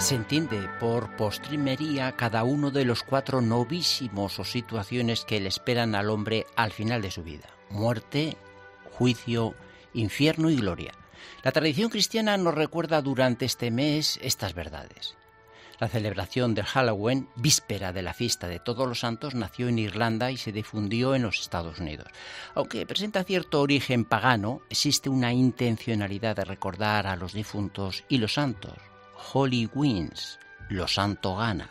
Se entiende por postrimería cada uno de los 4 novísimos o situaciones que le esperan al hombre al final de su vida: muerte, juicio, infierno y gloria. La tradición cristiana nos recuerda durante este mes estas verdades. La celebración del Halloween, víspera de la fiesta de Todos los Santos, nació en Irlanda y se difundió en los Estados Unidos. Aunque presenta cierto origen pagano, existe una intencionalidad de recordar a los difuntos y los santos. Holy Wins, lo santo gana.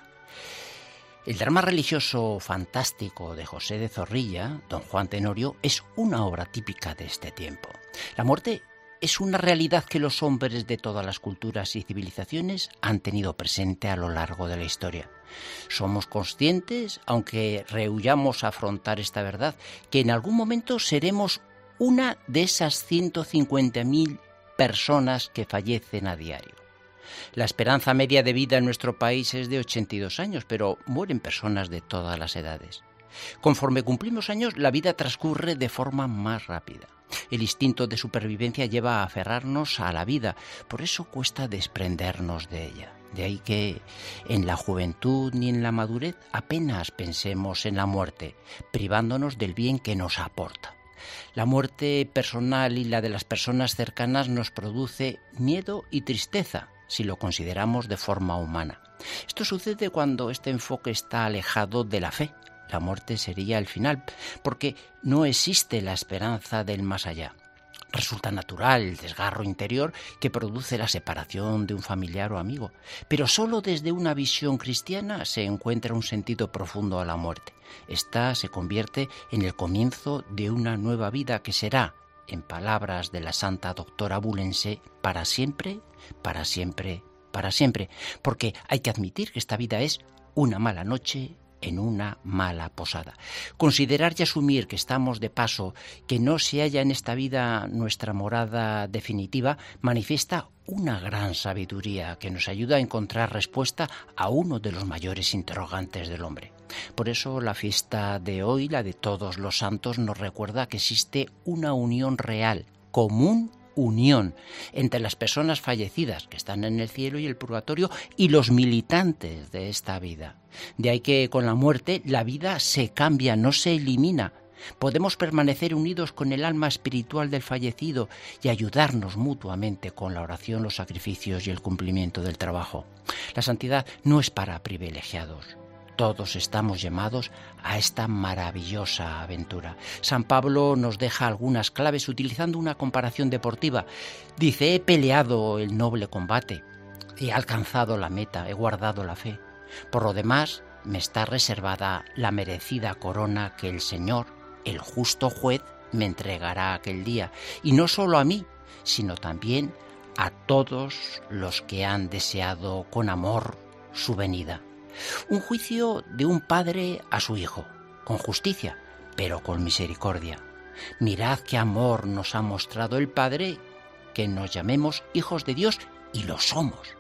El drama religioso fantástico de José de Zorrilla, Don Juan Tenorio, es una obra típica de este tiempo. La muerte es una realidad que los hombres de todas las culturas y civilizaciones han tenido presente a lo largo de la historia. Somos conscientes, aunque rehuyamos afrontar esta verdad, que en algún momento seremos una de esas 150.000 personas que fallecen a diario. La esperanza media de vida en nuestro país es de 82 años, pero mueren personas de todas las edades. Conforme cumplimos años, la vida transcurre de forma más rápida. El instinto de supervivencia lleva a aferrarnos a la vida, por eso cuesta desprendernos de ella. De ahí que en la juventud ni en la madurez apenas pensemos en la muerte, privándonos del bien que nos aporta. La muerte personal y la de las personas cercanas nos produce miedo y tristeza, si lo consideramos de forma humana. Esto sucede cuando este enfoque está alejado de la fe. La muerte sería el final, porque no existe la esperanza del más allá. Resulta natural el desgarro interior que produce la separación de un familiar o amigo, pero solo desde una visión cristiana se encuentra un sentido profundo a la muerte. Esta se convierte en el comienzo de una nueva vida que será, en palabras de la santa doctora Bulense, para siempre, para siempre, para siempre, porque hay que admitir que esta vida es una mala noche en una mala posada. Considerar y asumir que estamos de paso, que no se halla en esta vida nuestra morada definitiva, manifiesta una gran sabiduría que nos ayuda a encontrar respuesta a uno de los mayores interrogantes del hombre. Por eso la fiesta de hoy, la de Todos los Santos, nos recuerda que existe una unión real, común unión entre las personas fallecidas que están en el cielo y el purgatorio y los militantes de esta vida. De ahí que con la muerte la vida se cambia, no se elimina. Podemos permanecer unidos con el alma espiritual del fallecido y ayudarnos mutuamente con la oración, los sacrificios y el cumplimiento del trabajo. La santidad no es para privilegiados. Todos estamos llamados a esta maravillosa aventura. San Pablo nos deja algunas claves utilizando una comparación deportiva. Dice: he peleado el noble combate, he alcanzado la meta, he guardado la fe. Por lo demás, me está reservada la merecida corona que el Señor, el justo juez, me entregará aquel día. Y no solo a mí, sino también a todos los que han deseado con amor su venida. Un juicio de un padre a su hijo, con justicia, pero con misericordia. Mirad qué amor nos ha mostrado el Padre, que nos llamemos hijos de Dios, y lo somos.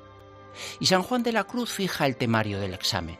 Y San Juan de la Cruz fija el temario del examen.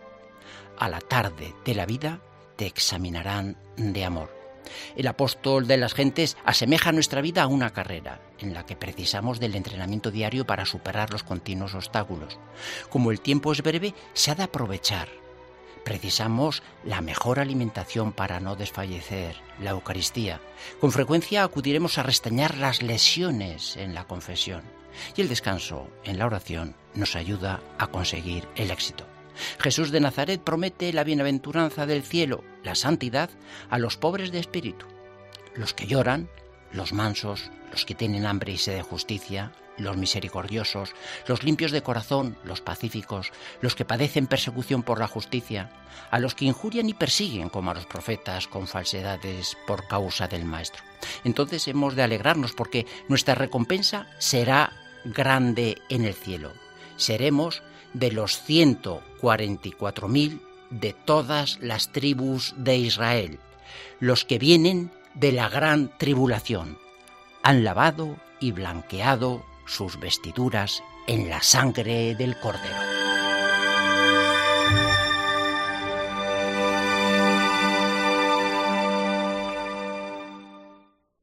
A la tarde de la vida te examinarán de amor. El apóstol de las gentes asemeja nuestra vida a una carrera en la que precisamos del entrenamiento diario para superar los continuos obstáculos. Como el tiempo es breve, se ha de aprovechar. Precisamos la mejor alimentación para no desfallecer, la Eucaristía. Con frecuencia acudiremos a restañar las lesiones en la confesión. Y el descanso en la oración nos ayuda a conseguir el éxito. Jesús de Nazaret promete la bienaventuranza del cielo, la santidad, a los pobres de espíritu, los que lloran, los mansos, los que tienen hambre y sed de justicia, los misericordiosos, los limpios de corazón, los pacíficos, los que padecen persecución por la justicia, a los que injurian y persiguen, como a los profetas, con falsedades por causa del Maestro. Entonces hemos de alegrarnos porque nuestra recompensa será grande en el cielo. Seremos de los 144.000 de todas las tribus de Israel, los que vienen de la gran tribulación. Han lavado y blanqueado sus vestiduras en la sangre del Cordero.